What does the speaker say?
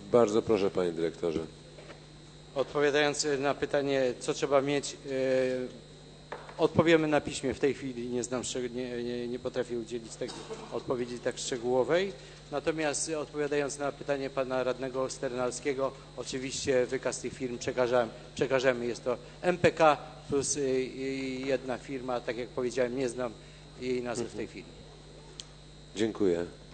Bardzo proszę, panie dyrektorze. Odpowiadając na pytanie, co trzeba mieć, odpowiemy na piśmie. W tej chwili nie potrafię udzielić tej odpowiedzi tak szczegółowej. Natomiast odpowiadając na pytanie pana radnego Sternalskiego, oczywiście wykaz tych firm przekażemy. Jest to MPK plus jedna firma. Tak jak powiedziałem, nie znam jej nazwy w tej chwili. Dziękuję.